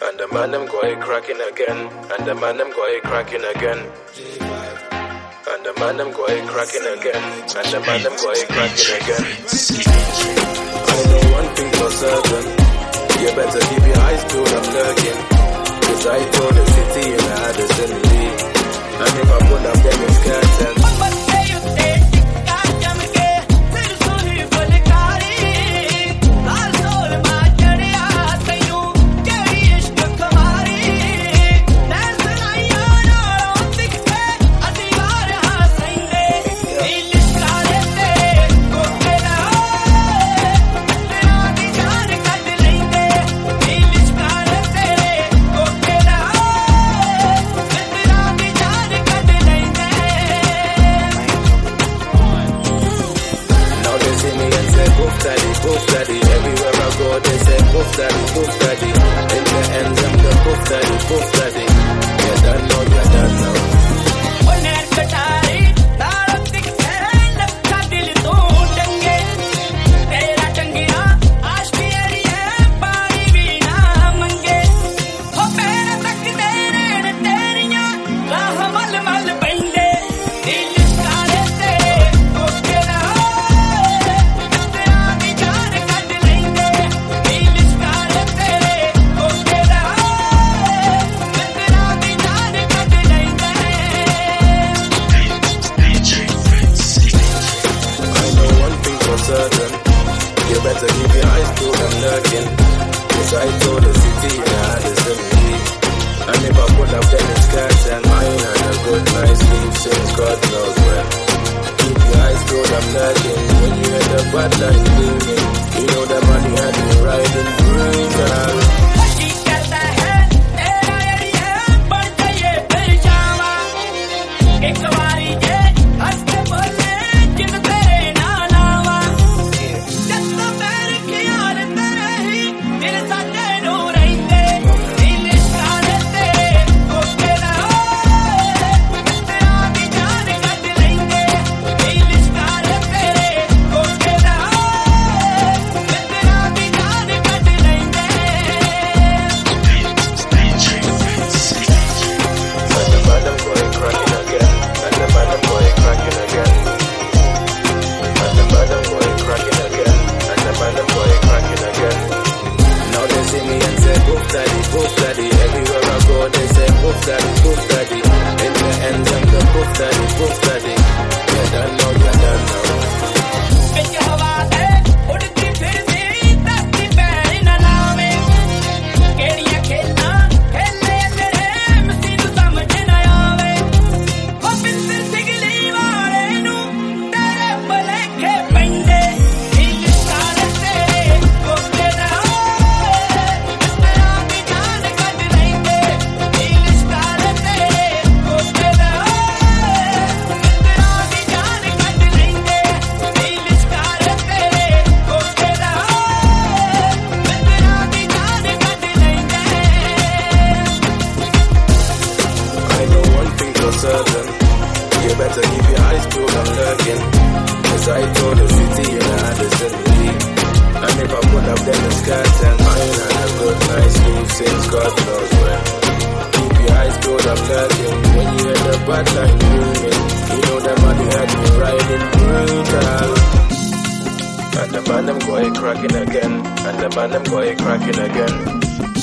And the man them go cracking again. And the man them go cracking again. And the man them go cracking again. And the man them go cracking again. I know one thing for certain. You better keep your eyes peeled, I'm lurking. Cause I told the city in the Addison Lee. And if I pull up then it's curtains. Poof daddy, everywhere I go they say poof daddy. In the ends I'm the poof daddy. You don't know, you don't know. You better keep your eyes peeled, I'm lurking. Cause I told the city that it's a me. And if I pull up then it's curtain. I ain't had a good night's sleep since God knows when. Keep your eyes peeled, I'm lurking. When you hear the bad line booming, you know the money had me riding brutal. Poof daddy, everywhere I go they say poof daddy. In the ends I'm the poof daddy. You don't know, you don't know. You better keep your eyes peeled, I'm lurking. Cause I told the city and I Addison Lee. And if I put up then it's curtain. I ain't had a good night's sleep since God knows when. Keep your eyes peeled, I'm lurking. When you hear the bad line booming, you know that money had me riding brutal. And the man them go cracking again. And the man them go cracking again.